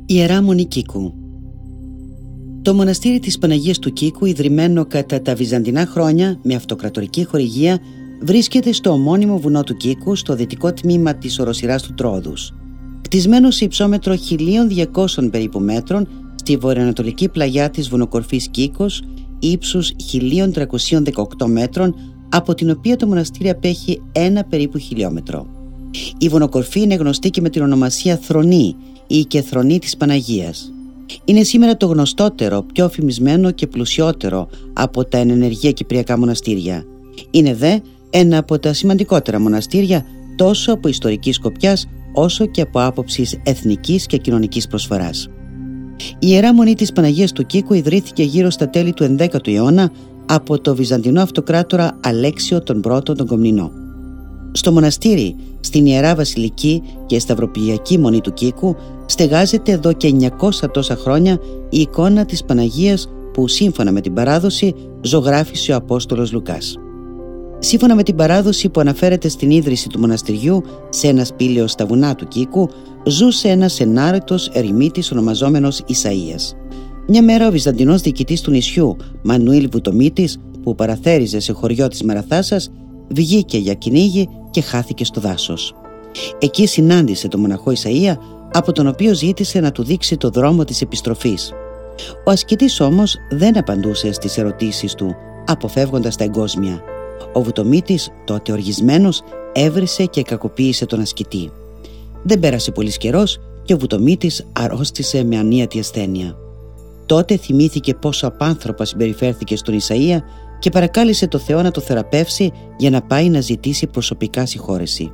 Ιερά Μονή Κίκου. Το μοναστήρι της Παναγίας του Κίκου, ιδρυμένο κατά τα βυζαντινά χρόνια με αυτοκρατορική χορηγία, βρίσκεται στο ομώνυμο βουνό του Κίκου, στο δυτικό τμήμα της οροσειράς του Τρόδους. Κτισμένο σε υψόμετρο 1.200 περίπου μέτρων, στη βορειοανατολική πλαγιά της βουνοκορφής Κίκος, ύψους 1.318 μέτρων, από την οποία το μοναστήρι απέχει ένα περίπου χιλιόμετρο. Η βουνοκορφή είναι γνωστή και με την ονομασία Θρονή ή και Θρονή της Παναγίας. Είναι σήμερα το γνωστότερο, πιο φημισμένο και πλουσιότερο από τα ενενεργεία κυπριακά μοναστήρια. Είναι δε ένα από τα σημαντικότερα μοναστήρια τόσο από ιστορικής σκοπιάς όσο και από άποψης εθνικής και κοινωνικής προσφοράς. Η Ιερά Μονή της Παναγίας του Κίκου ιδρύθηκε γύρω στα τέλη του 11ου αιώνα από το βυζαντινό αυτοκράτορα Αλέξιο τον Πρώτο τον Κομνηνό. Στο μοναστήρι, στην Ιερά Βασιλική και Σταυροπηγιακή Μονή του Κίκου, στεγάζεται εδώ και 900 τόσα χρόνια η εικόνα της Παναγίας που σύμφωνα με την παράδοση ζωγράφισε ο Απόστολος Λουκάς. Σύμφωνα με την παράδοση που αναφέρεται στην ίδρυση του μοναστηριού σε ένα σπήλαιο στα βουνά του Κίκου, ζούσε ένας ενάρετος ερημίτης ονομαζόμενος Ισαΐας. Μια μέρα ο βυζαντινός διοικητής του νησιού, Μανουήλ Βουτομίτης, που παραθέριζε σε χωριό της Μαραθάσας, βγήκε για κυνήγι και χάθηκε στο δάσος. Εκεί συνάντησε τον μοναχό Ισαΐα, από τον οποίο ζήτησε να του δείξει το δρόμο της επιστροφής. Ο ασκητής όμως δεν απαντούσε στις ερωτήσεις του, αποφεύγοντας τα εγκόσμια. Ο Βουτομίτης, τότε οργισμένος, έβρισε και κακοποίησε τον ασκητή. Δεν πέρασε πολύς καιρός και ο Βουτομίτης αρρώστησε με ανίατη ασθένεια. Τότε θυμήθηκε πόσο απάνθρωπα συμπεριφέρθηκε στον Ισαΐα και παρακάλεσε το Θεό να το θεραπεύσει για να πάει να ζητήσει προσωπικά συγχώρεση.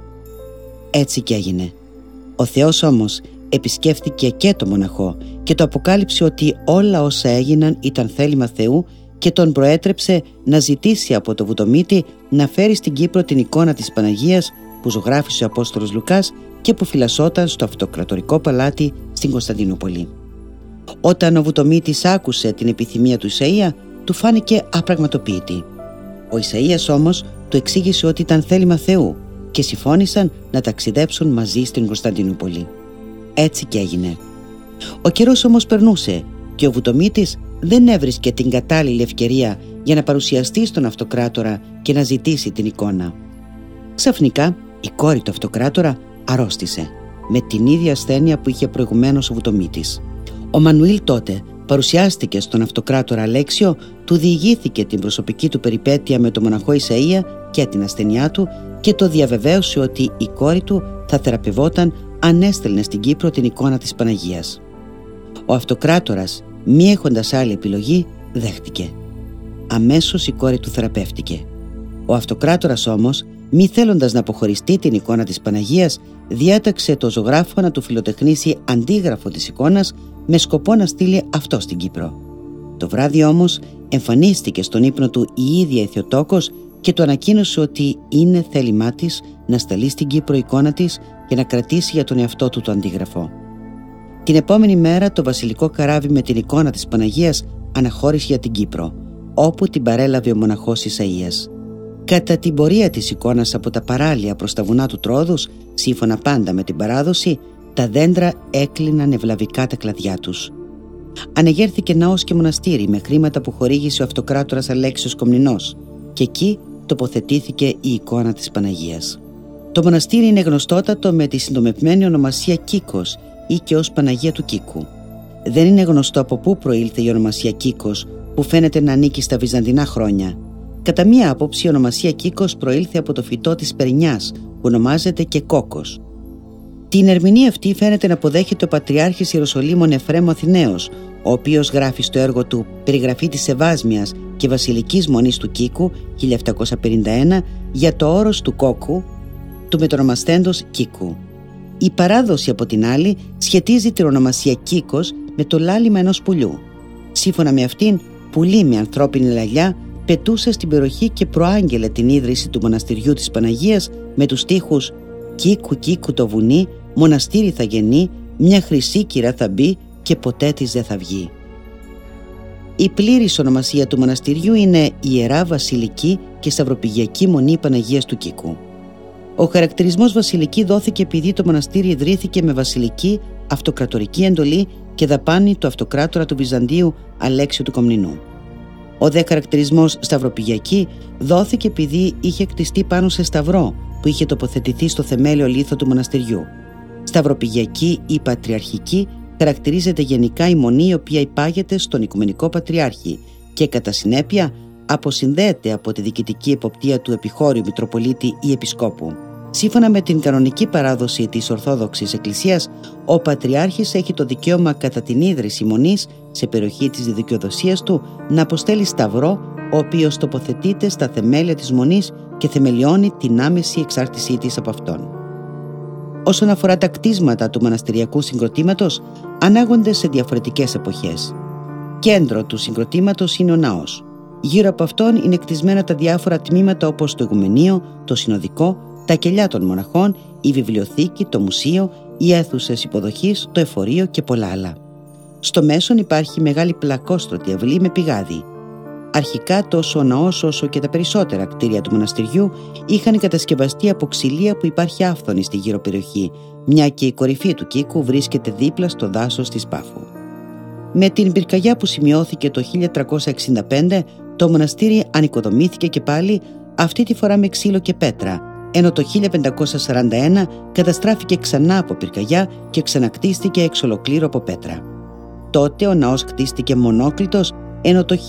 Έτσι και έγινε. Ο Θεός όμως επισκέφθηκε και το μοναχό και το αποκάλυψε ότι όλα όσα έγιναν ήταν θέλημα Θεού και τον προέτρεψε να ζητήσει από το Βουτομίτη να φέρει στην Κύπρο την εικόνα της Παναγίας που ζωγράφισε ο Απόστολος Λουκάς και που φυλασσόταν στο αυτοκρατορικό παλάτι στην Κωνσταντινούπολη. Όταν ο Βουτομίτης άκουσε την επιθυμία του Ισαΐα, του φάνηκε απραγματοποιητή. Ο Ισαΐας όμως του εξήγησε ότι ήταν θέλημα Θεού και συμφώνησαν να ταξιδέψουν μαζί στην Κωνσταντινούπολη. Έτσι και έγινε. Ο καιρός όμως περνούσε και ο Βουτομίτης δεν έβρισκε την κατάλληλη ευκαιρία για να παρουσιαστεί στον αυτοκράτορα και να ζητήσει την εικόνα. Ξαφνικά η κόρη του αυτοκράτορα αρρώστησε με την ίδια ασθένεια που είχε προηγουμένως ο Βουτομίτης. Ο Μανουήλ τότε παρουσιάστηκε στον αυτοκράτορα Αλέξιο, του διηγήθηκε την προσωπική του περιπέτεια με τον μοναχό Ισαΐα και την ασθενειά του και το διαβεβαίωσε ότι η κόρη του θα θεραπευόταν αν έστελνε στην Κύπρο την εικόνα της Παναγίας. Ο αυτοκράτορας, μη έχοντας άλλη επιλογή, δέχτηκε. Αμέσως η κόρη του θεραπεύτηκε. Ο αυτοκράτορας όμως, μη θέλοντας να αποχωριστεί την εικόνα της Παναγίας, διέταξε το ζωγράφο να του φιλοτεχνήσει αντίγραφο της εικόνας με σκοπό να στείλει αυτό στην Κύπρο. Το βράδυ όμως εμφανίστηκε στον ύπνο του η ίδια η Θεοτόκος και του ανακοίνωσε ότι είναι θέλημά της να σταλεί στην Κύπρο εικόνα της και να κρατήσει για τον εαυτό του το αντίγραφο. Την επόμενη μέρα το βασιλικό καράβι με την εικόνα της Παναγίας αναχώρησε για την Κύπρο, όπου την παρέλαβε ο μοναχός Ισαΐας. Κατά την πορεία της εικόνας από τα παράλια προς τα βουνά του Τρόδους, σύμφωνα πάντα με την παράδοση, τα δέντρα έκλειναν ευλαβικά τα κλαδιά τους. Ανεγέρθηκε ναός και μοναστήρι με χρήματα που χορήγησε ο αυτοκράτορας Αλέξιος Κομνηνός και εκεί τοποθετήθηκε η εικόνα της Παναγίας. Το μοναστήρι είναι γνωστότατο με τη συντομευμένη ονομασία Κίκος ή και ως Παναγία του Κίκου. Δεν είναι γνωστό από πού προήλθε η ονομασία Κίκος, που φαίνεται να ανήκει στα βυζαντινά χρόνια. Κατά μία άποψη η ονομασία Κίκος προήλθε από το φυτό της περνιάς που ονομάζεται και κόκκος. Την ερμηνεία αυτή φαίνεται να αποδέχεται ο Πατριάρχης Ιεροσολύμων Εφραίμ Αθηναίος, ο οποίος γράφει στο έργο του «Περιγραφή της Σεβάσμιας και Βασιλικής Μονής του Κίκου» 1751 για το όρος του κόκκου, του μετονομαστέντος Κίκου. Η παράδοση από την άλλη σχετίζει την ονομασία Κίκος με το λάλημα ενός πουλιού. Σύμφωνα με αυτήν, πουλί με ανθρώπινη λαλιά πετούσε στην περιοχή και προάγγελε την ίδρυση του μοναστηριού της Παναγίας με τους στίχους «Κίκου κίκου το βουνί, μοναστήρι θα γεννεί, μια χρυσή κυρά θα μπει και ποτέ της δεν θα βγει». Η πλήρης ονομασία του μοναστηριού είναι Ιερά Βασιλική και Σταυροπηγιακή Μονή Παναγίας του Κίκου. Ο χαρακτηρισμός βασιλική δόθηκε επειδή το μοναστήρι ιδρύθηκε με βασιλική αυτοκρατορική εντολή και δαπάνη του αυτοκράτορα του Βυζαντίου Αλέξιου του Κομνηνού. Ο δε χαρακτηρισμός Σταυροπηγιακή δόθηκε επειδή είχε κτιστεί πάνω σε σταυρό που είχε τοποθετηθεί στο θεμέλιο λίθο του μοναστηριού. Σταυροπηγιακή ή πατριαρχική χαρακτηρίζεται γενικά η μονή η οποία υπάγεται στον Οικουμενικό Πατριάρχη και κατά συνέπεια αποσυνδέεται από τη διοικητική εποπτεία του επιχώριου Μητροπολίτη ή Επισκόπου. Σύμφωνα με την κανονική παράδοση της Ορθόδοξης Εκκλησίας, ο Πατριάρχης έχει το δικαίωμα κατά την ίδρυση μονής σε περιοχή της δικαιοδοσίας του να αποστέλει σταυρό, ο οποίος τοποθετείται στα θεμέλια της μονής και θεμελιώνει την άμεση εξάρτησή της από αυτόν. Όσον αφορά τα κτίσματα του μοναστηριακού συγκροτήματος, ανάγονται σε διαφορετικές εποχές. Κέντρο του συγκροτήματος είναι ο ναός. Γύρω από αυτόν είναι κτισμένα τα διάφορα τμήματα όπως το ηγουμενείο, το συνοδικό, τα κελιά των μοναχών, η βιβλιοθήκη, το μουσείο, οι αίθουσες υποδοχής, το εφορείο και πολλά άλλα. Στο μέσον υπάρχει μεγάλη πλακόστρωτη αυλή με πηγάδι. Αρχικά τόσο ο ναός όσο και τα περισσότερα κτίρια του μοναστηριού είχαν κατασκευαστεί από ξυλία που υπάρχει άφθονη στη γύρω περιοχή, μια και η κορυφή του Κίκου βρίσκεται δίπλα στο δάσος της Πάφου. Με την πυρκαγιά που σημειώθηκε το 1365, το μοναστήρι ανοικοδομήθηκε και πάλι, αυτή τη φορά με ξύλο και πέτρα, ενώ το 1541 καταστράφηκε ξανά από πυρκαγιά και ξανακτίστηκε εξ ολοκλήρου από πέτρα. Τότε ο ναός κτίστηκε μονόκλητος, ενώ το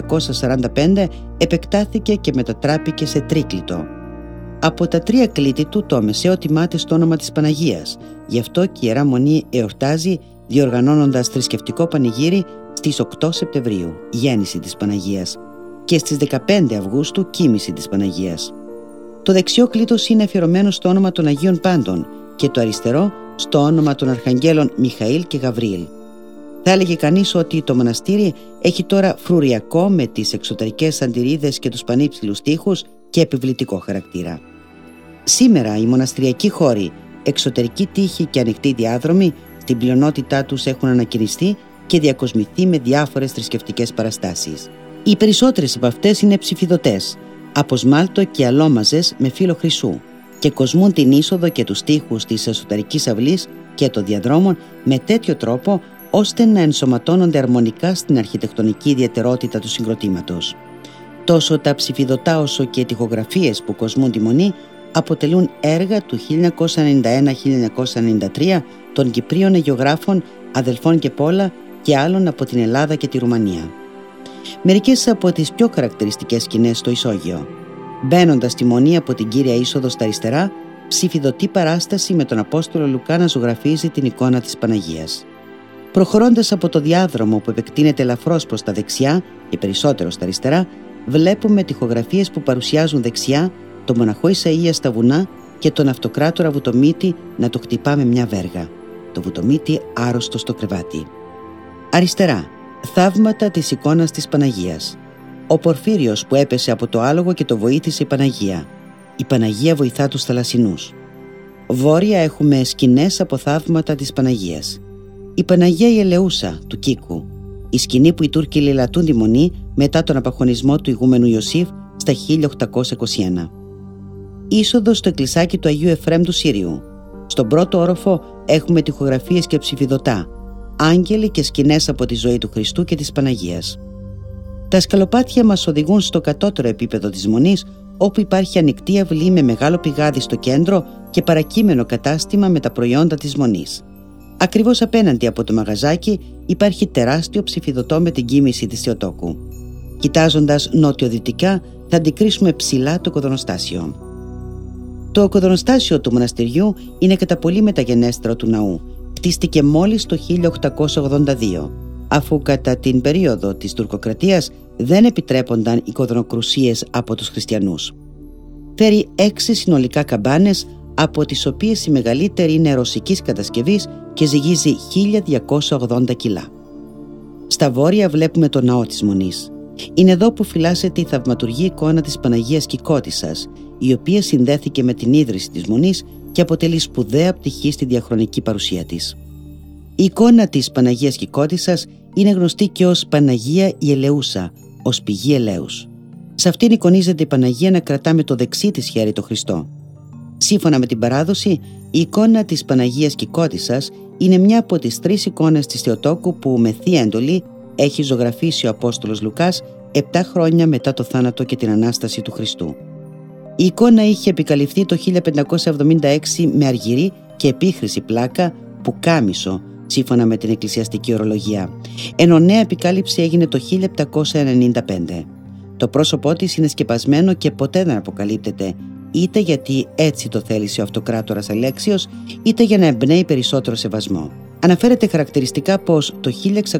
1745 επεκτάθηκε και μετατράπηκε σε τρίκλητο. Από τα 3 κλίτη του το μεσαίο τιμάται στο όνομα της Παναγίας, γι' αυτό και η Ιερά Μονή εορτάζει διοργανώνοντας θρησκευτικό πανηγύρι στις 8 Σεπτεμβρίου, γέννηση της Παναγίας, και στις 15 Αυγούστου, κοίμηση της Παναγίας. Το δεξιό κλίτος είναι αφιερωμένο στο όνομα των Αγίων Πάντων και το αριστερό στο όνομα των Αρχαγγέλων Μιχαήλ και Γαβρίλ. Θα έλεγε κανείς ότι το μοναστήρι έχει τώρα φρουριακό με τις εξωτερικές αντιρρίδες και τους πανύψηλους τοίχους και επιβλητικό χαρακτήρα. Σήμερα οι μοναστηριακοί χώροι, εξωτερική τοίχη και ανοιχτοί διάδρομοι στην πλειονότητά τους έχουν ανακαινιστεί και διακοσμηθεί με διάφορες θρησκευτικές παραστάσεις. Οι περισσότερες από αυτές είναι ψηφιδωτές, από σμάλτο και αλόμαζες με φύλλο χρυσού και κοσμούν την είσοδο και τους τοίχους της εσωτερικής αυλής και των διαδρόμων με τέτοιο τρόπο ώστε να ενσωματώνονται αρμονικά στην αρχιτεκτονική ιδιαιτερότητα του συγκροτήματος. Τόσο τα ψηφιδωτά όσο και οι τοιχογραφίες που κοσμούν τη μονή αποτελούν έργα του 1991-1993 των Κυπρίων αγιογράφων Αδελφών και Πόλα και άλλων από την Ελλάδα και τη Ρουμανία. Μερικές από τις πιο χαρακτηριστικές σκηνές στο ισόγειο. Μπαίνοντας στη μονή από την κύρια είσοδο στα αριστερά, ψηφιδωτή παράσταση με τον Απόστολο Λουκά να ζωγραφίζει την εικόνα της Παναγίας. Προχωρώντας από το διάδρομο που επεκτείνεται ελαφρώς προς τα δεξιά και περισσότερο στα αριστερά, βλέπουμε τοιχογραφίες που παρουσιάζουν δεξιά τον μοναχό Ισαΐα στα βουνά και τον αυτοκράτορα Βουτομήτη να το χτυπά με μια βέργα. Το Βουτομήτη άρρωστο στο κρεβάτι. Αριστερά, θαύματα της εικόνας της Παναγίας. Ο Πορφύριος που έπεσε από το άλογο και το βοήθησε η Παναγία. Η Παναγία βοηθά τους θαλασσινούς. Βόρεια έχουμε σκηνές από θαύματα της Παναγίας. Η Παναγία η Ελεούσα του Κίκου. Η σκηνή που οι Τούρκοι λαιλατούν τη μονή μετά τον απαχωνισμό του ηγούμενου Ιωσήφ στα 1821. Είσοδος στο εκκλησάκι του Αγίου Εφραίμ του Σύριου. Στον πρώτο όροφο έχουμε τοιχογραφίες και ψηφιδωτά, άγγελοι και σκηνές από τη ζωή του Χριστού και της Παναγίας. Τα σκαλοπάτια μας οδηγούν στο κατώτερο επίπεδο της μονής, όπου υπάρχει ανοιχτή αυλή με μεγάλο πηγάδι στο κέντρο και παρακείμενο κατάστημα με τα προϊόντα της μονής. Ακριβώς απέναντι από το μαγαζάκι υπάρχει τεράστιο ψηφιδωτό με την κοίμηση της Θεοτόκου. Κοιτάζοντας νότιο-δυτικά θα αντικρίσουμε ψηλά το οικοδονοστάσιο. Το οικοδονοστάσιο του μοναστηριού είναι κατά πολύ μεταγενέστερο του ναού. Κτίστηκε μόλις το 1882, αφού κατά την περίοδο της τουρκοκρατίας δεν επιτρέπονταν οικοδονοκρουσίες από τους χριστιανούς. Φέρει 6 συνολικά καμπάνες, από τις οποίες η μεγαλύτερη είναι ρωσικής κατασκευής και ζυγίζει 1280 κιλά. Στα βόρεια βλέπουμε το ναό της Μονής. Είναι εδώ που φυλάσσεται η θαυματουργή εικόνα της Παναγίας Κικώτισσας, η οποία συνδέθηκε με την ίδρυση της Μονής και αποτελεί σπουδαία πτυχή στη διαχρονική παρουσία της. Η εικόνα της Παναγίας Κικώτισσας είναι γνωστή και ως Παναγία η Ελεούσα, ως πηγή ελέους. Σε αυτήν εικονίζεται η Παναγία να κρατά με το δεξί της χέρι το Χριστό. Σύμφωνα με την παράδοση, η εικόνα της Παναγίας Κυκότισσας είναι μια από τις 3 εικόνες της Θεοτόκου που με θεία εντολή έχει ζωγραφίσει ο Απόστολος Λουκάς 7 χρόνια μετά το θάνατο και την Ανάσταση του Χριστού. Η εικόνα είχε επικαλυφθεί το 1576 με αργυρή και επίχρηση πλάκα πουκάμισο, σύμφωνα με την εκκλησιαστική ορολογία, ενώ νέα επικάλυψη έγινε το 1795. Το πρόσωπό της είναι σκεπασμένο και ποτέ δεν αποκαλύπτεται, είτε γιατί έτσι το θέλησε ο αυτοκράτορας Αλέξιος, είτε για να εμπνέει περισσότερο σεβασμό. Αναφέρεται χαρακτηριστικά πως το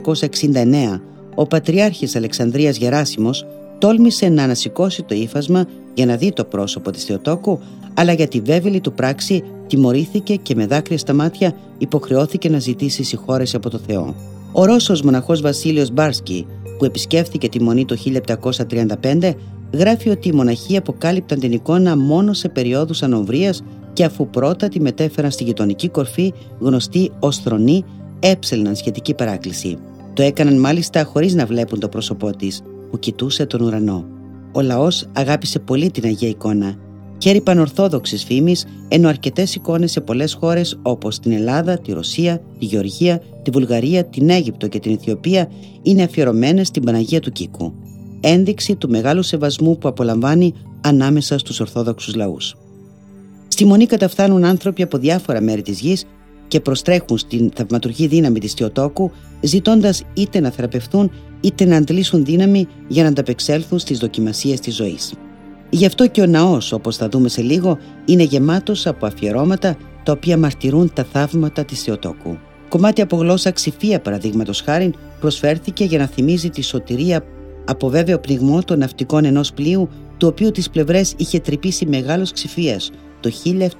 1669 ο Πατριάρχης Αλεξανδρίας Γεράσιμος τόλμησε να ανασηκώσει το ύφασμα για να δει το πρόσωπο της Θεοτόκου, αλλά για τη βέβαιλη του πράξη τιμωρήθηκε και με δάκρυα στα μάτια υποχρεώθηκε να ζητήσει συγχώρεση από το Θεό. Ο Ρώσος μοναχός Βασίλειος Μπάρσκι, που επισκέφθηκε τη Μονή το 1735, γράφει ότι οι μοναχοί αποκάλυπταν την εικόνα μόνο σε περιόδους ανοβρίας και αφού πρώτα τη μετέφεραν στη γειτονική κορφή, γνωστή ως θρονή, έψελναν σχετική παράκληση. Το έκαναν μάλιστα χωρίς να βλέπουν το πρόσωπό της, που κοιτούσε τον ουρανό. Ο λαός αγάπησε πολύ την Αγία εικόνα και έρυπαν ορθόδοξης φήμης, ενώ αρκετές εικόνες σε πολλές χώρες όπως την Ελλάδα, τη Ρωσία, τη Γεωργία, τη Βουλγαρία, την Αίγυπτο και την Αιθιοπία είναι αφιερωμένες στην Παναγία του Κίκου, ένδειξη του μεγάλου σεβασμού που απολαμβάνει ανάμεσα στους Ορθόδοξους λαούς. Στη Μονή καταφθάνουν άνθρωποι από διάφορα μέρη της γης και προστρέχουν στην θαυματουργή δύναμη της Θεοτόκου, ζητώντας είτε να θεραπευθούν είτε να αντλήσουν δύναμη για να ανταπεξέλθουν στις δοκιμασίες της ζωής. Γι' αυτό και ο ναός, όπως θα δούμε σε λίγο, είναι γεμάτος από αφιερώματα τα οποία μαρτυρούν τα θαύματα της Θεοτόκου. Κομμάτι από γλώσσα Ξηφία, παραδείγματος χάριν, προσφέρθηκε για να θυμίζει τη σωτηρία από βέβαιο πνιγμό των ναυτικών ενός πλοίου, του οποίου τις πλευρές είχε τρυπήσει μεγάλος Ξηφίας το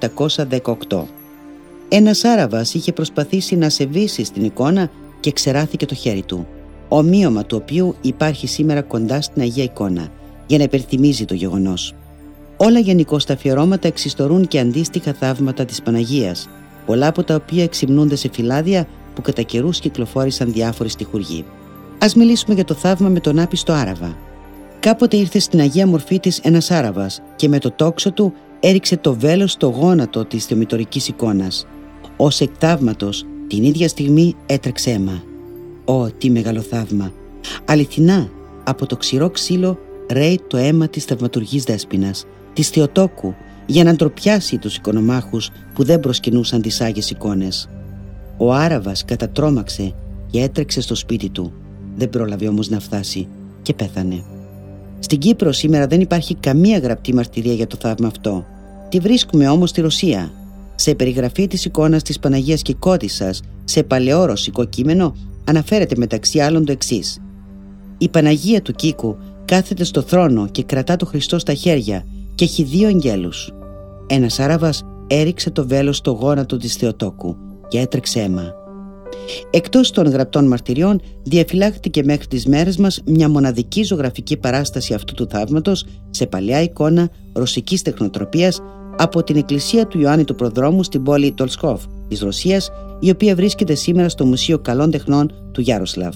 1718. Ένας Άραβας είχε προσπαθήσει να σεβήσει στην εικόνα και ξεράθηκε το χέρι του, ομοίωμα του οποίου υπάρχει σήμερα κοντά στην Αγία εικόνα, για να υπερθυμίζει το γεγονός. Όλα γενικώς τα αφιερώματα εξιστορούν και αντίστοιχα θαύματα της Παναγίας, πολλά από τα οποία εξυμνούνται σε φυλάδια που κατά καιρούς κυκλοφόρησαν διάφοροι στιχουργοί. Ας μιλήσουμε για το θαύμα με τον άπιστο Άραβα. Κάποτε ήρθε στην Αγία μορφή της ένας Άραβας και με το τόξο του έριξε το βέλος στο γόνατο της θεομητορικής εικόνας. Ως εκ θαύματος την ίδια στιγμή έτρεξε αίμα. Ω, τι μεγάλο θαύμα! Αληθινά, από το ξηρό ξύλο ρέει το αίμα της θαυματουργής Δέσποινας, της Θεοτόκου, για να ντροπιάσει τους οικονομάχους που δεν προσκυνούσαν τις Άγιες εικόνες. Ο Άραβας κατατρόμαξε και έτρεξε στο σπίτι του. Δεν πρόλαβε όμως να φτάσει και πέθανε. Στην Κύπρο σήμερα δεν υπάρχει καμία γραπτή μαρτυρία για το θαύμα αυτό. Τη βρίσκουμε όμως στη Ρωσία. Σε περιγραφή της εικόνας της Παναγίας Κυκότισσας σε παλαιό ρωσικό κείμενο αναφέρεται μεταξύ άλλων το εξής: «Η Παναγία του Κίκου κάθεται στο θρόνο και κρατά το Χριστό στα χέρια και έχει 2 αγγέλους. Ένας Άραβας έριξε το βέλος στο γόνατο της Θεοτόκου και έτρεξε αίμα». Εκτός των γραπτών μαρτυριών, διαφυλάχθηκε μέχρι τις μέρες μας μια μοναδική ζωγραφική παράσταση αυτού του θαύματος σε παλαιά εικόνα ρωσικής τεχνοτροπίας από την εκκλησία του Ιωάννη του Προδρόμου στην πόλη Τολσκόφ της Ρωσίας, η οποία βρίσκεται σήμερα στο Μουσείο Καλών Τεχνών του Γιάροσλαβ.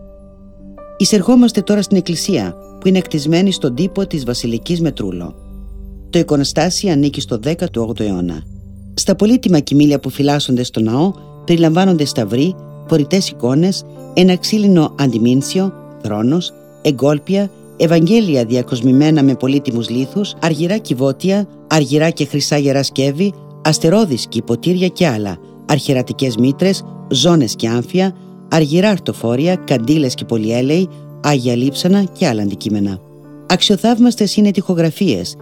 Εισερχόμαστε τώρα στην εκκλησία, που είναι κτισμένη στον τύπο της Βασιλικής Μετρούλο. Το εικονοστάσι ανήκει στο 18ο αιώνα. Στα πολύτιμα κοιμήλια που φυλάσσονται στο ναό περιλαμβάνονται σταυροί, φορητές εικόνες, ένα ξύλινο αντιμήνσιο, θρόνος, εγκόλπια, Ευαγγέλια διακοσμημένα με πολύτιμους λίθους, αργυρά κυβότια, αργυρά και χρυσά γερά σκεύη, αστερόδισκοι, ποτήρια και άλλα, αρχιερατικές μήτρες, ζώνες και άμφια, αργυρά αρτοφόρια, καντήλες και πολυέλαιοι, άγια λείψανα και άλλα αντικείμενα. Αξιοθαύμαστες είναι τοιχογραφίες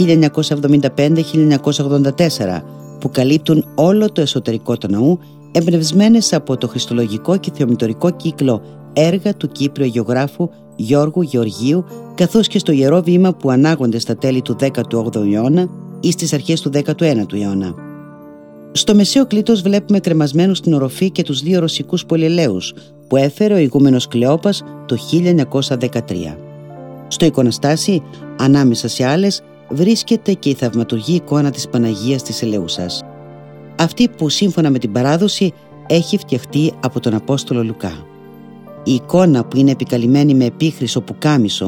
1975-1984 που καλύπτουν όλο το εσωτερικό του ναού, εμπνευσμένες από το χριστολογικό και θεομητορικό κύκλο έργα του Κύπριου αγιογράφου Γιώργου Γεωργίου, καθώς και στο ιερό βήμα που ανάγονται στα τέλη του 18ου αιώνα ή στις αρχές του 19ου αιώνα. Στο μεσαίο κλήτος βλέπουμε κρεμασμένους στην οροφή και τους 2 ρωσικούς πολυελαίους που έφερε ο ηγούμενος Κλεόπας το 1913. Στο εικονοστάσι, ανάμεσα σε άλλες, βρίσκεται και η θαυματουργή εικόνα της Παναγίας της Ελεούσας. Αυτή που σύμφωνα με την παράδοση έχει φτιαχτεί από τον Απόστολο Λουκά. Η εικόνα, που είναι επικαλυμμένη με επίχρυσο πουκάμισο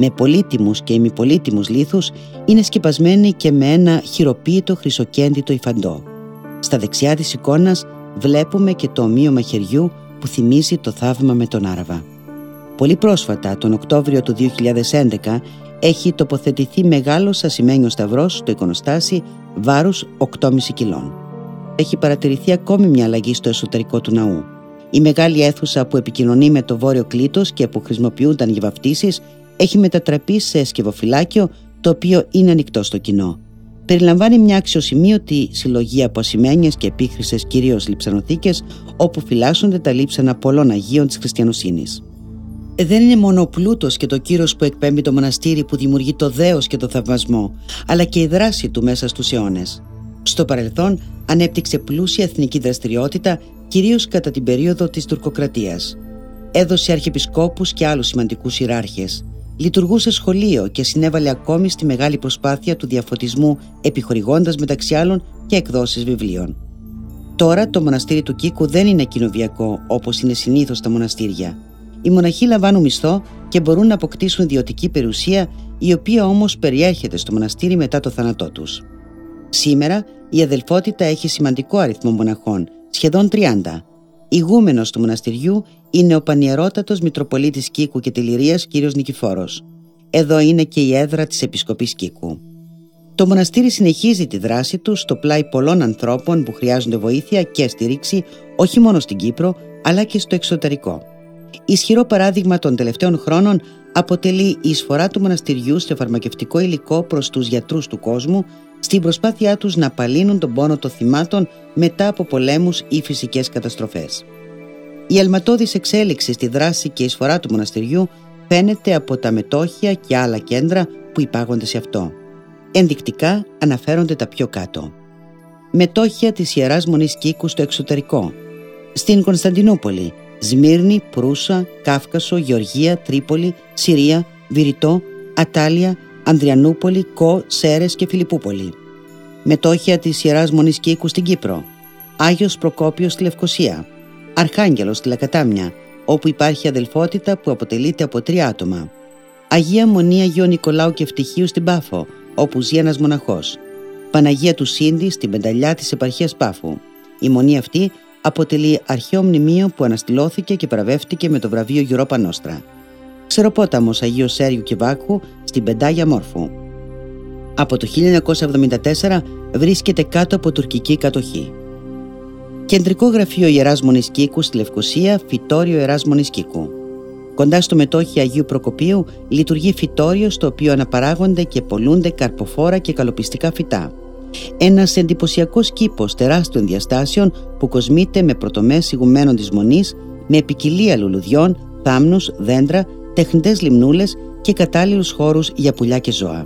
με πολύτιμους και ημιπολύτιμους λίθους, είναι σκεπασμένη και με ένα χειροποίητο χρυσοκέντητο υφαντό. Στα δεξιά της εικόνας βλέπουμε και το ομοίωμα χεριού που θυμίζει το θαύμα με τον Άραβα. Πολύ πρόσφατα, τον Οκτώβριο του 2011, έχει τοποθετηθεί μεγάλος ασημένιος σταυρός στο εικονοστάσι βάρους 8,5 κιλών. Έχει παρατηρηθεί ακόμη μια αλλαγή στο εσωτερικό του ναού. Η μεγάλη αίθουσα που επικοινωνεί με το βόρειο κλήτος και που χρησιμοποιούνταν για βαφτίσεις έχει μετατραπεί σε σκευοφυλάκιο, το οποίο είναι ανοιχτό στο κοινό. Περιλαμβάνει μια αξιοσημείωτη συλλογή από ασημένιες και επίχρησες κυρίως λειψανοθήκες, όπου φυλάσσονται τα λείψανα πολλών Αγίων της χριστιανοσύνης. Δεν είναι μόνο ο πλούτος και το κύρος που εκπέμπει το μοναστήρι που δημιουργεί το δέος και το θαυμασμό, αλλά και η δράση του μέσα στους αιώνες. Στο παρελθόν ανέπτυξε πλούσια εθνική δραστηριότητα, κυρίως κατά την περίοδο της τουρκοκρατίας. Έδωσε αρχιεπισκόπους και άλλους σημαντικούς ιεράρχες. Λειτουργούσε σχολείο και συνέβαλε ακόμη στη μεγάλη προσπάθεια του διαφωτισμού, επιχορηγώντας μεταξύ άλλων και εκδόσεις βιβλίων. Τώρα το μοναστήρι του Κοίκου δεν είναι κοινοβιακό όπως είναι συνήθως τα μοναστήρια. Οι μοναχοί λαμβάνουν μισθό και μπορούν να αποκτήσουν ιδιωτική περιουσία, η οποία όμως περιέρχεται στο μοναστήρι μετά το θάνατό τους. Σήμερα η αδελφότητα έχει σημαντικό αριθμό μοναχών, σχεδόν 30. Ηγούμενος του μοναστηριού είναι ο Πανιερότατος Μητροπολίτης Κοίκου και Τιλιρίας κ. Νικηφόρος. Εδώ είναι και η έδρα της Επισκοπής Κοίκου. Το μοναστήρι συνεχίζει τη δράση του στο πλάι πολλών ανθρώπων που χρειάζονται βοήθεια και στήριξη, όχι μόνο στην Κύπρο αλλά και στο εξωτερικό. Ισχυρό παράδειγμα των τελευταίων χρόνων αποτελεί η εισφορά του μοναστηριού σε φαρμακευτικό υλικό προς τους γιατρούς του κόσμου, στην προσπάθειά τους να απαλύνουν τον πόνο των θυμάτων μετά από πολέμους ή φυσικές καταστροφές. Η αλματώδης εξέλιξη στη δράση και εισφορά του μοναστηριού φαίνεται από τα μετόχια και άλλα κέντρα που υπάγονται σε αυτό. Ενδεικτικά αναφέρονται τα πιο κάτω. Μετόχια της Ιεράς Μονής Κοίκου στο εξωτερικό. Στην Κωνσταντινούπολη, Σμύρνη, Προύσα, Κάφκασο, Γεωργία, Τρίπολη, Συρία, Βηρητό, Ατάλια, Ανδριανούπολη, Κο, Σέρες και Φιλιππούπολη. Μετόχια της Ιεράς Μονής Κοίκου στην Κύπρο. Άγιος Προκόπιος στη Λευκοσία. Αρχάγγελος στη Λακατάμια, όπου υπάρχει αδελφότητα που αποτελείται από 3 άτομα. Αγία Μονή Αγίου Νικολάου και Ευτυχίου στην Πάφο, όπου ζει ένας μοναχός. Παναγία του Σίντι στην Πενταλιά της επαρχίας Πάφου. Η μονή αυτή αποτελεί αρχαίο μνημείο που αναστηλώθηκε και παραβεύτηκε με το βραβείο Europa Nostra. Ξεροπόταμος Αγίου Σέριου και Βάκου στην Πεντάγια Μόρφου. Από το 1974 βρίσκεται κάτω από τουρκική κατοχή. Κεντρικό γραφείο Ιεράς Μονής Κοίκου στη Λευκοσία, φυτόριο Ιεράς Μονής Κοίκου. Κοντά στο μετόχι Αγίου Προκοπίου λειτουργεί φυτόριο στο οποίο αναπαράγονται και πωλούνται καρποφόρα και καλοπιστικά φυτά. Ένας εντυπωσιακός κήπος τεράστιων διαστάσεων που κοσμείται με πρωτομές ηγουμένων της Μονής, με ποικιλία λουλουδιών, θάμνους, δέντρα, τεχνητές λιμνούλες και κατάλληλους χώρους για πουλιά και ζώα.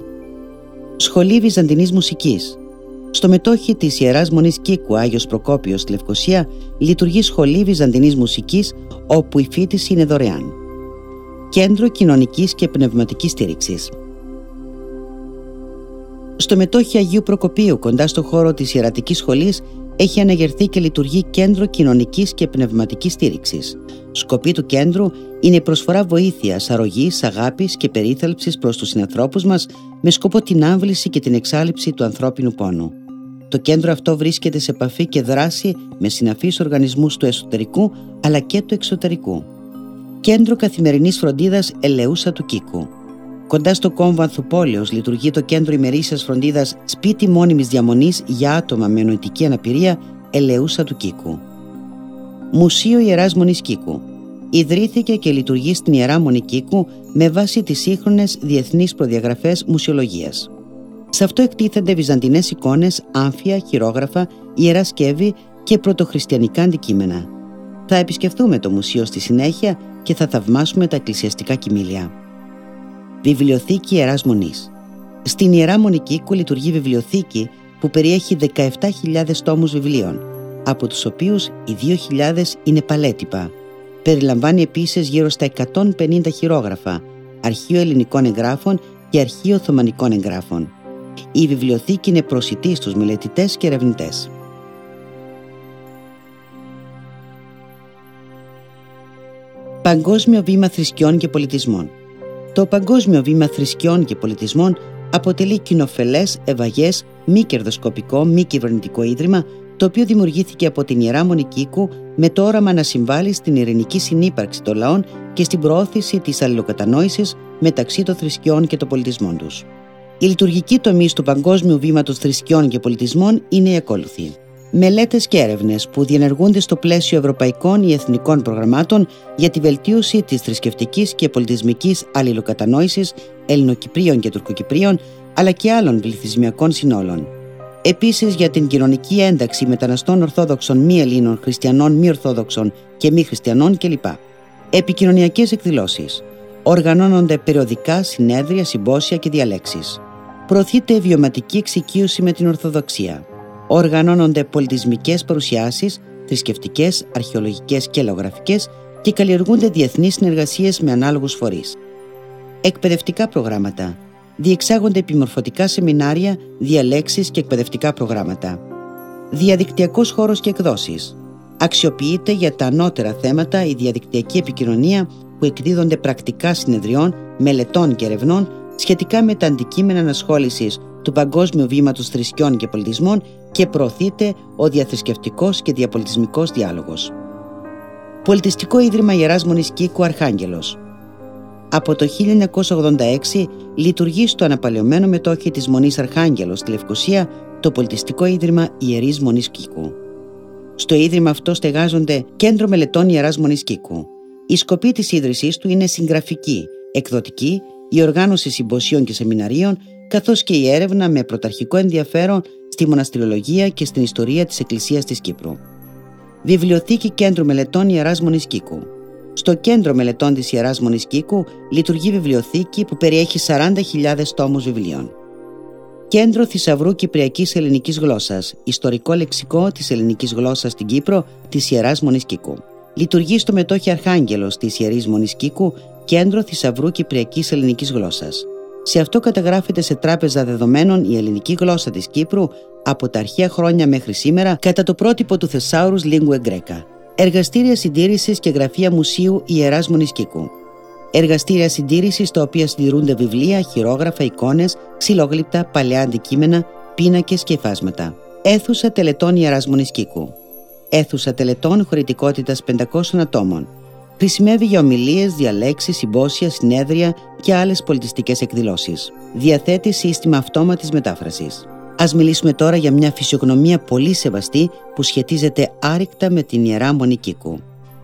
Σχολή Βυζαντινής Μουσικής. Στο μετόχι της Ιεράς Μονής Κοίκου Άγιος Προκόπιος στη Λευκοσία λειτουργεί Σχολή Βυζαντινής Μουσικής, όπου η φοιτηση είναι δωρεάν. Κέντρο Κοινωνικής και Πνευματικής Στήριξης. Στο μετόχι Αγίου Προκοπίου, κοντά στο χώρο της Ιερατικής Σχολής, έχει αναγερθεί και λειτουργεί Κέντρο Κοινωνικής και Πνευματικής Στήριξης. Σκοπή του κέντρου είναι η προσφορά βοήθειας, αρρωγής, αγάπης και περίθαλψης προς τους συνανθρώπους μας, με σκοπό την άμβληση και την εξάλειψη του ανθρώπινου πόνου. Το κέντρο αυτό βρίσκεται σε επαφή και δράση με συναφείς οργανισμούς του εσωτερικού αλλά και του εξωτερικού. Κέντρο Καθημερινής Φροντίδας Ελεούσα του Κοίκου. Κοντά στο κόμβο Ανθουπόλεως λειτουργεί το Κέντρο Ημερήσιας Φροντίδας Σπίτι Μόνιμης Διαμονής για άτομα με νοητική αναπηρία Ελεούσα του Κοίκου. Μουσείο Ιεράς Μονής Κοίκου. Ιδρύθηκε και λειτουργεί στην Ιερά Μονή Κοίκου με βάση τις σύγχρονες διεθνείς προδιαγραφές μουσιολογίας. Σε αυτό εκτίθενται βυζαντινές εικόνες, άμφια, χειρόγραφα, ιερά σκεύη και πρωτοχριστιανικά αντικείμενα. Θα επισκεφθούμε το μουσείο στη συνέχεια και θα θαυμάσουμε τα εκκλησιαστικά κοιμήλια. Βιβλιοθήκη Ιεράς Μονής. Στην Ιερά Μονή Κοίκου λειτουργεί βιβλιοθήκη που περιέχει 17.000 τόμους βιβλίων, από τους οποίους οι 2.000 είναι παλέτυπα. Περιλαμβάνει επίσης γύρω στα 150 χειρόγραφα, αρχείο ελληνικών εγγράφων και αρχείο οθωμανικών εγγράφων. Η βιβλιοθήκη είναι προσιτή στους μελετητές και ερευνητές. Παγκόσμιο Βήμα Θρησκειών και Πολιτισμών. Το Παγκόσμιο Βήμα Θρησκειών και Πολιτισμών αποτελεί κοινοφελές, ευαγές, μη κερδοσκοπικό, μη κυβερνητικό ίδρυμα, το οποίο δημιουργήθηκε από την Ιερά Μονή Κήκου με το όραμα να συμβάλλει στην ειρηνική συνύπαρξη των λαών και στην προώθηση της αλληλοκατανόησης μεταξύ των θρησκειών και των πολιτισμών τους. Οι λειτουργικοί τομείς του Παγκόσμιου Βήματος Θρησκειών και Πολιτισμών είναι οι ακόλουθοι. Μελέτες και έρευνες που διενεργούνται στο πλαίσιο ευρωπαϊκών ή εθνικών προγραμμάτων για τη βελτίωση της θρησκευτικής και πολιτισμικής αλληλοκατανόησης Ελληνοκυπρίων και Τουρκοκυπρίων, αλλά και άλλων πληθυσμιακών συνόλων. Επίσης για την κοινωνική ένταξη μεταναστών Ορθόδοξων μη Ελλήνων, Χριστιανών μη Ορθόδοξων και μη Χριστιανών κλπ. Επικοινωνιακές εκδηλώσεις. Οργανώνονται περιοδικά συνέδρια, συμπόσια και διαλέξεις. Προωθείται βιωματική εξοικείωση με την Ορθοδοξία. Οργανώνονται πολιτισμικές παρουσιάσεις, θρησκευτικές, αρχαιολογικές και λαογραφικές και καλλιεργούνται διεθνείς συνεργασίες με ανάλογους φορείς. Εκπαιδευτικά προγράμματα. Διεξάγονται επιμορφωτικά σεμινάρια, διαλέξεις και εκπαιδευτικά προγράμματα. Διαδικτυακός χώρος και εκδόσεις. Αξιοποιείται για τα ανώτερα θέματα η διαδικτυακή επικοινωνία που εκδίδονται πρακτικά συνεδριών, μελετών και ερευνών σχετικά με τα αντικείμενα ανασχόλησης του Παγκόσμιου Βήματος Θρησκειών και Πολιτισμών και προωθείται ο διαθρησκευτικός και διαπολιτισμικός διάλογος. Πολιτιστικό Ίδρυμα Ιεράς Μονής Κήκου Αρχάγγελος. Από το 1986 λειτουργεί στο αναπαλαιωμένο μετόχι της Μονής Αρχάγγελος στη Λευκοσία το Πολιτιστικό Ίδρυμα Ιερής Μονής Κήκου. Στο ίδρυμα αυτό στεγάζονται Κέντρο Μελετών Ιεράς Μονής Κήκου. Η σκοπή της ίδρυσής του είναι συγγραφική, εκδοτική, η οργάνωση συμποσίων και σεμιναρίων, καθώς και η έρευνα με πρωταρχικό ενδιαφέρον στη μοναστηριολογία και στην ιστορία της Εκκλησίας της Κύπρου. Βιβλιοθήκη Κέντρου Μελετών Ιεράς Μονής Κήκου. Στο Κέντρο Μελετών της Ιεράς Μονής Κήκου λειτουργεί βιβλιοθήκη που περιέχει 40.000 τόμους βιβλίων. Κέντρο Θησαυρού Κυπριακής Ελληνικής Γλώσσας. Ιστορικό λεξικό της ελληνικής γλώσσας στην Κύπρο της Ιεράς Μονής Κήκου. Λειτουργεί στο μετόχι Αρχάγγελος της Ιερής Μονής Κήκου Κέντρο Θησαυρού Κυπριακής Ελληνικής Γλώσσας. Σε αυτό καταγράφεται σε τράπεζα δεδομένων η ελληνική γλώσσα της Κύπρου από τα αρχαία χρόνια μέχρι σήμερα κατά το πρότυπο του Thesaurus Linguae Graeca. Εργαστήρια συντήρησης και γραφεία μουσείου Ιεράς Μονής Κήκου. Εργαστήρια συντήρησης στα οποία συντηρούνται βιβλία, χειρόγραφα, εικόνες, ξυλόγλυπτα, παλαιά αντικείμενα, πίνακες και υφάσματα. Αίθουσα τελετών Ιεράς Μονής Κήκου. Αίθουσα τελετών χωρητικότητας 500 ατόμων. Χρησιμεύει για ομιλίες, διαλέξεις, συμπόσια, συνέδρια και άλλες πολιτιστικές εκδηλώσεις. Διαθέτει σύστημα αυτόματης μετάφρασης. Ας μιλήσουμε τώρα για μια φυσιογνωμία πολύ σεβαστή που σχετίζεται άρρηκτα με την Ιερά Μονή Κήκου.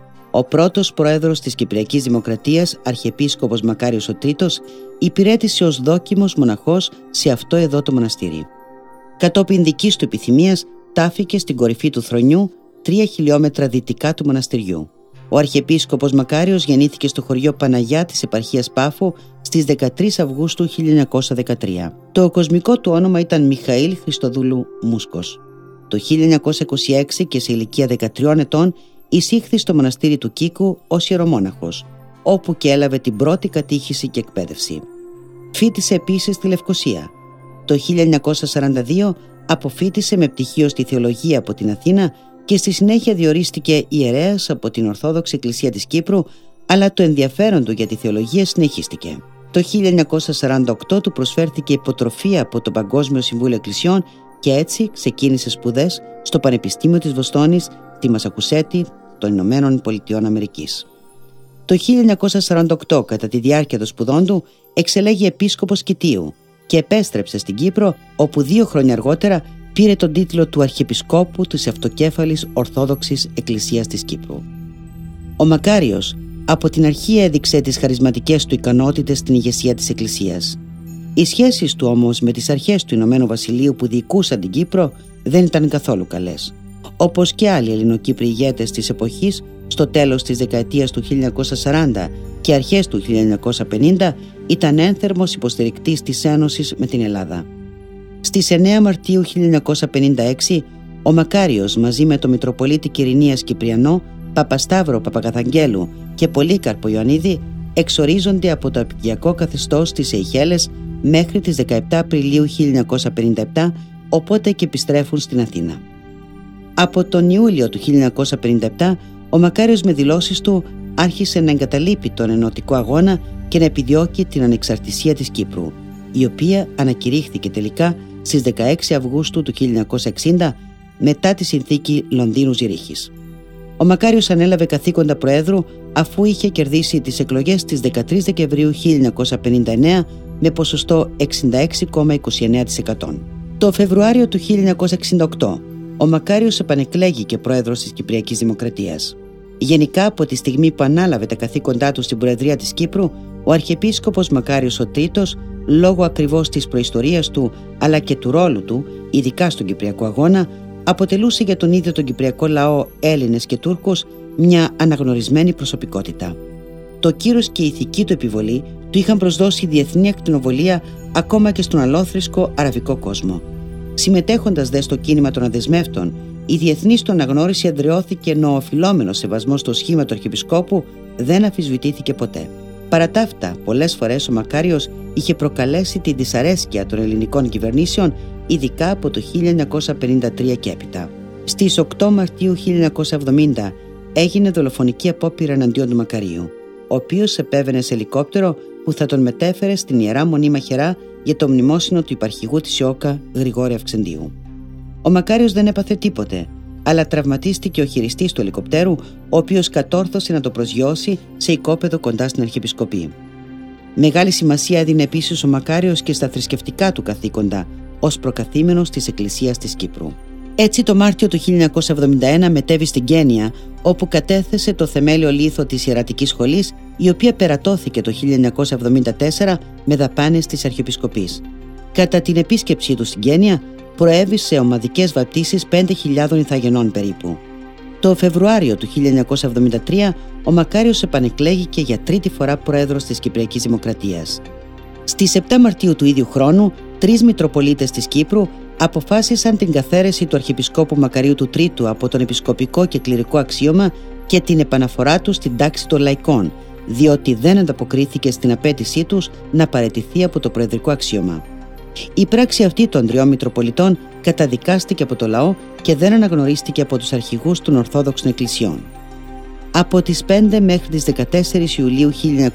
Ο πρώτος πρόεδρος της Κυπριακής Δημοκρατίας, Αρχιεπίσκοπος Μακάριος ο Τρίτος, υπηρέτησε ως δόκιμος μοναχός σε αυτό εδώ το μοναστήρι. Κατόπιν δικής του επιθυμίας, τάφηκε στην κορυφή του θρονιού 3 χιλιόμετρα δυτικά του μοναστηριού. Ο Αρχιεπίσκοπος Μακάριος γεννήθηκε στο χωριό Παναγιά της επαρχίας Πάφου στις 13 Αυγούστου 1913. Το κοσμικό του όνομα ήταν Μιχαήλ Χριστοδούλου Μούσκος. Το 1926 και σε ηλικία 13 ετών εισήχθη στο μοναστήρι του Κήκου ως ιερομόναχος, όπου και έλαβε την πρώτη κατήχηση και εκπαίδευση. Φοίτησε επίσης στη Λευκοσία. Το 1942 αποφοίτησε με πτυχίο στη θεολογία από την Αθήνα και στη συνέχεια διορίστηκε ιερέας από την Ορθόδοξη Εκκλησία της Κύπρου, αλλά το ενδιαφέρον του για τη θεολογία συνεχίστηκε. Το 1948 του προσφέρθηκε υποτροφία από το Παγκόσμιο Συμβούλιο Εκκλησιών και έτσι ξεκίνησε σπουδές στο Πανεπιστήμιο της Βοστόνης στη Μασακουσέτη των Ηνωμένων Πολιτειών Αμερικής. Το 1948, κατά τη διάρκεια των σπουδών του, εξελέγει επίσκοπος Κητίου και επέστρεψε στην Κύπρο, όπου 2 χρόνια αργότερα πήρε τον τίτλο του Αρχιεπισκόπου της Αυτοκέφαλης Ορθόδοξης Εκκλησίας της Κύπρου. Ο Μακάριος από την αρχή έδειξε τις χαρισματικές του ικανότητες στην ηγεσία της Εκκλησίας. Οι σχέσεις του όμως με τις αρχές του Ηνωμένου Βασιλείου που διοικούσαν την Κύπρο δεν ήταν καθόλου καλές. Όπως και άλλοι Ελληνοκύπριοι ηγέτες της εποχής, στο τέλος της δεκαετίας του 1940 και αρχές του 1950 ήταν ένθερμος υποστηρικτής της Ένωσης με την Ελλάδα. Στις 9 Μαρτίου 1956, ο Μακάριος μαζί με τον Μητροπολίτη Κυρηνίας Κυπριανό, Παπασταύρο Παπακαθαγγέλου και Πολύκαρπο Ιωαννίδη εξορίζονται από το απικιακό καθεστώς στις Σεϊχέλες μέχρι τις 17 Απριλίου 1957, οπότε και επιστρέφουν στην Αθήνα. Από τον Ιούλιο του 1957, ο Μακάριος με δηλώσεις του άρχισε να εγκαταλείπει τον ενωτικό αγώνα και να επιδιώκει την ανεξαρτησία της Κύπρου, η οποία ανακηρύχθηκε τελικά στις 16 Αυγούστου του 1960 μετά τη συνθήκη Λονδίνου-Ζηρίχης. Ο Μακάριος ανέλαβε καθήκοντα Προέδρου αφού είχε κερδίσει τις εκλογές στις 13 Δεκεμβρίου 1959 με ποσοστό 66,29%. Το Φεβρουάριο του 1968 ο Μακάριος επανεκλέγηκε πρόεδρος της Κυπριακής Δημοκρατίας. Γενικά, από τη στιγμή που ανάλαβε τα καθήκοντά του στην Προεδρία της Κύπρου, ο Αρχιεπίσκοπος Μακάριος ο Τρίτος, λόγω ακριβώς της προϊστορίας του αλλά και του ρόλου του, ειδικά στον Κυπριακό αγώνα, αποτελούσε για τον ίδιο τον Κυπριακό λαό, Έλληνες και Τούρκους, μια αναγνωρισμένη προσωπικότητα. Το κύρος και η ηθική του επιβολή του είχαν προσδώσει διεθνή ακτινοβολία ακόμα και στον αλόθρησκο αραβικό κόσμο. Συμμετέχοντας δε στο κίνημα των αδεσμεύτων, η διεθνής του αναγνώριση εδραιώθηκε, ενώ ο οφειλόμενος σεβασμός στο σχήμα του Αρχιεπισκόπου δεν αμφισβητήθηκε ποτέ. Παρά τα αυτά, πολλές φορές ο Μακάριος είχε προκαλέσει την δυσαρέσκεια των ελληνικών κυβερνήσεων, ειδικά από το 1953 και έπειτα. Στις 8 Μαρτίου 1970 έγινε δολοφονική απόπειρα εναντίον του Μακαρίου, ο οποίος επέβαινε σε ελικόπτερο που θα τον μετέφερε στην Ιερά Μονή Μαχαιρά για το μνημόσυνο του υπαρχηγού της ΙΟΚΑ Γρηγόρη Αυξεντίου. Ο Μακάριος δεν έπαθε τίποτε, αλλά τραυματίστηκε ο χειριστής του ελικοπτέρου, ο οποίος κατόρθωσε να το προσγειώσει σε οικόπεδο κοντά στην Αρχιεπισκοπή. Μεγάλη σημασία έδινε επίσης ο Μακάριος και στα θρησκευτικά του καθήκοντα, ως προκαθήμενος της Εκκλησίας της Κύπρου. Έτσι, το Μάρτιο του 1971 μετέβη στην Κένια, όπου κατέθεσε το θεμέλιο λίθο της Ιερατικής Σχολής, η οποία περατώθηκε το 1974 με δαπάνες της Αρχιεπισκοπής. Κατά την επίσκεψή του στην Κένια, προέβησε ομαδικές βαπτίσεις 5.000 ηθαγενών περίπου. Το Φεβρουάριο του 1973, ο Μακάριος επανεκλέγηκε για τρίτη φορά πρόεδρος της Κυπριακής Δημοκρατίας. Στις 7 Μαρτίου του ίδιου χρόνου, 3 Μητροπολίτες της Κύπρου αποφάσισαν την καθαίρεση του Αρχιεπισκόπου Μακαρίου του Τρίτου από τον επισκοπικό και κληρικό αξίωμα και την επαναφορά του στην τάξη των λαϊκών, διότι δεν ανταποκρίθηκε στην απέτησή τους να παραιτηθεί από το προεδρικό αξίωμα. Η πράξη αυτή των 3 Μητροπολιτών καταδικάστηκε από το λαό και δεν αναγνωρίστηκε από τους αρχηγούς των Ορθόδοξων Εκκλησιών. Από τις 5 μέχρι τις 14 Ιουλίου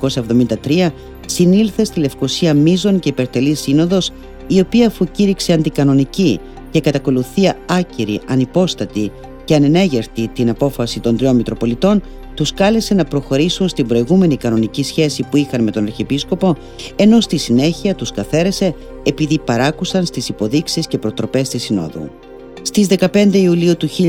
1973 συνήλθε στη Λευκοσία μείζον και υπερτελής σύνοδος, η οποία αφού κήρυξε αντικανονική και κατά ακολουθία άκυρη, ανυπόστατη και ανενέγερτη την απόφαση των 3 Μητροπολιτών, τους κάλεσε να προχωρήσουν στην προηγούμενη κανονική σχέση που είχαν με τον Αρχιεπίσκοπο, ενώ στη συνέχεια τους καθαίρεσε επειδή παράκουσαν στις υποδείξεις και προτροπές της Συνόδου. Στις 15 Ιουλίου του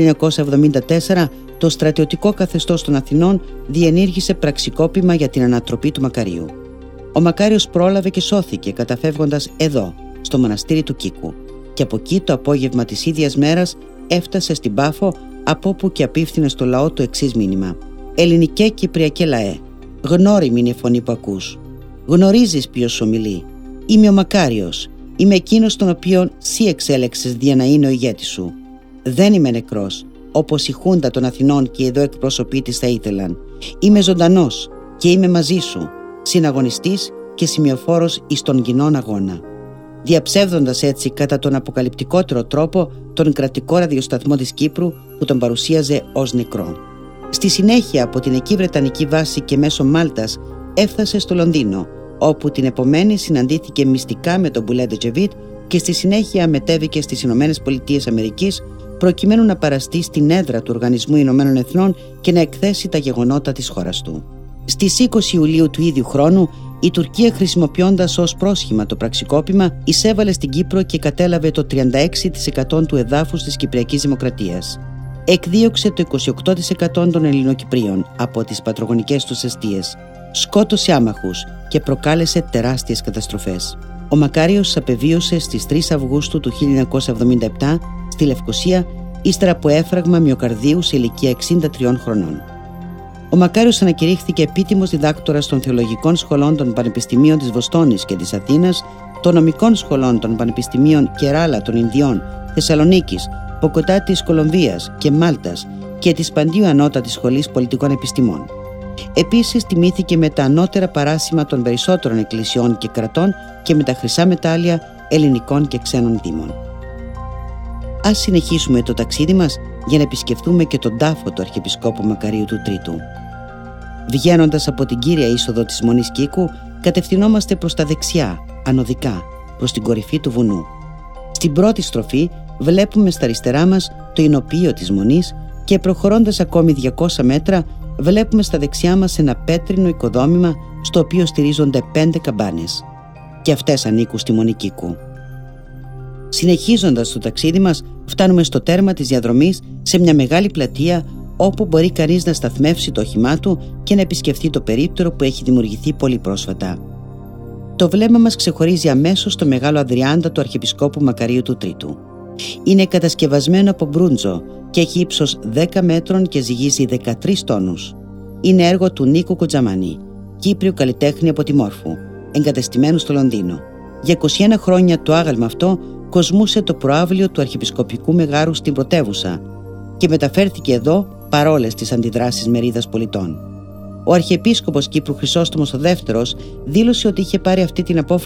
1974, το στρατιωτικό καθεστώς των Αθηνών διενήργησε πραξικόπημα για την ανατροπή του Μακαρίου. Ο Μακάριος πρόλαβε και σώθηκε καταφεύγοντας εδώ, στο μοναστήρι του Κίκου, και από εκεί το απόγευμα της ίδιας μέρας έφτασε στην Πάφο, από όπου και απίφθινε στο λαό το εξής μήνυμα: «Ελληνικέ Κυπριακέ λαέ, γνώριμη είναι η φωνή που ακούς. Γνωρίζεις ποιος σου μιλεί. Είμαι ο Μακάριος. Είμαι εκείνος τον οποίον σύ εξέλεξες για να είναι ο ηγέτης σου. Δεν είμαι νεκρός, όπως η Χούντα των Αθηνών και οι εδώ εκπρόσωποι της θα ήθελαν. Είμαι ζωντανός και είμαι μαζί σου, συναγωνιστής και σημειοφόρος εις τον κοινών αγώνα». Διαψεύδοντας έτσι κατά τον αποκαλυπτικότερο τρόπο τον κρατικό ραδιοσταθμό της Κύπρου που τον παρουσίαζε ως νεκρό. Στη συνέχεια, από την εκεί Βρετανική βάση και μέσω Μάλτας έφτασε στο Λονδίνο, όπου την επομένη συναντήθηκε μυστικά με τον Μπουλέντε Τζεβίτ και στη συνέχεια μετέβηκε στις Ηνωμένες Πολιτείες Αμερικής, προκειμένου να παραστεί στην έδρα του Οργανισμού Ηνωμένων Εθνών και να εκθέσει τα γεγονότα της χώρας του. Στις 20 Ιουλίου του ίδιου χρόνου, η Τουρκία, χρησιμοποιώντας ως πρόσχημα το πραξικόπημα, εισέβαλε στην Κύπρο και κατέλαβε το 36% του εδάφους της Κυπριακής Δημοκρατίας. Εκδίωξε το 28% των Ελληνοκυπρίων από τις πατρογονικές τους εστίες, σκότωσε άμαχους και προκάλεσε τεράστιες καταστροφές. Ο Μακάριος απεβίωσε στις 3 Αυγούστου του 1977 στη Λευκοσία, ύστερα από έφραγμα μυοκαρδίου σε ηλικία 63 χρονών. Ο Μακάριος ανακηρύχθηκε επίτιμος διδάκτορας των θεολογικών σχολών των Πανεπιστημίων της Βοστόνης και της Αθήνας, των νομικών σχολών των Πανεπιστημίων Κεράλα των Ινδιών, Θεσσαλονίκης, Ποκοτά της Κολομβίας και Μάλτας και της Παντίου Ανώτατης Σχολής Πολιτικών Επιστημών. Επίσης τιμήθηκε με τα ανώτερα παράσημα των περισσότερων εκκλησιών και κρατών και με τα χρυσά μετάλλια ελληνικών και ξένων δήμων. Ας συνεχίσουμε το ταξίδι μας για να επισκεφτούμε και τον τάφο του Αρχιεπισκόπου Μακαρίου του Τρίτου. Βγαίνοντας από την κύρια είσοδο της Μονής Κίκου, κατευθυνόμαστε προς τα δεξιά, ανωδικά, προς την κορυφή του βουνού. Στην πρώτη στροφή βλέπουμε στα αριστερά μας το εινοποιείο της Μονής και προχωρώντας ακόμη 200 μέτρα βλέπουμε στα δεξιά μας ένα πέτρινο οικοδόμημα στο οποίο στηρίζονται 5 καμπάνες. Και αυτές ανήκουν στη Μονή Κίκου. Συνεχίζοντας το ταξίδι μας, φτάνουμε στο τέρμα της διαδρομής σε μια μεγάλη πλατεία όπου μπορεί κανείς να σταθμεύσει το όχημά του και να επισκεφθεί το περίπτερο που έχει δημιουργηθεί πολύ πρόσφατα. Το βλέμμα μας ξεχωρίζει αμέσως το μεγάλο Αδριάντα του Αρχιεπισκόπου Μακαρίου του Τρίτου. Είναι κατασκευασμένο από μπρούντζο και έχει ύψος 10 μέτρων και ζυγίζει 13 τόνους. Είναι έργο του Νίκου Κοτζαμάνη, Κύπριου καλλιτέχνη από τη Μόρφου, εγκατεστημένου στο Λονδίνο. Για 21 χρόνια το άγαλμα αυτό κοσμούσε το προαύλιο του Αρχιεπισκοπικού Μεγάρου στην πρωτεύουσα και μεταφέρθηκε εδώ παρόλες τις αντιδράσεις μερίδας πολιτών. Ο Αρχιεπίσκοπος Κύπρου Χρυσόστομος ο Δεύτερος δήλωσε ότι είχε πάρει αυτή την απόφαση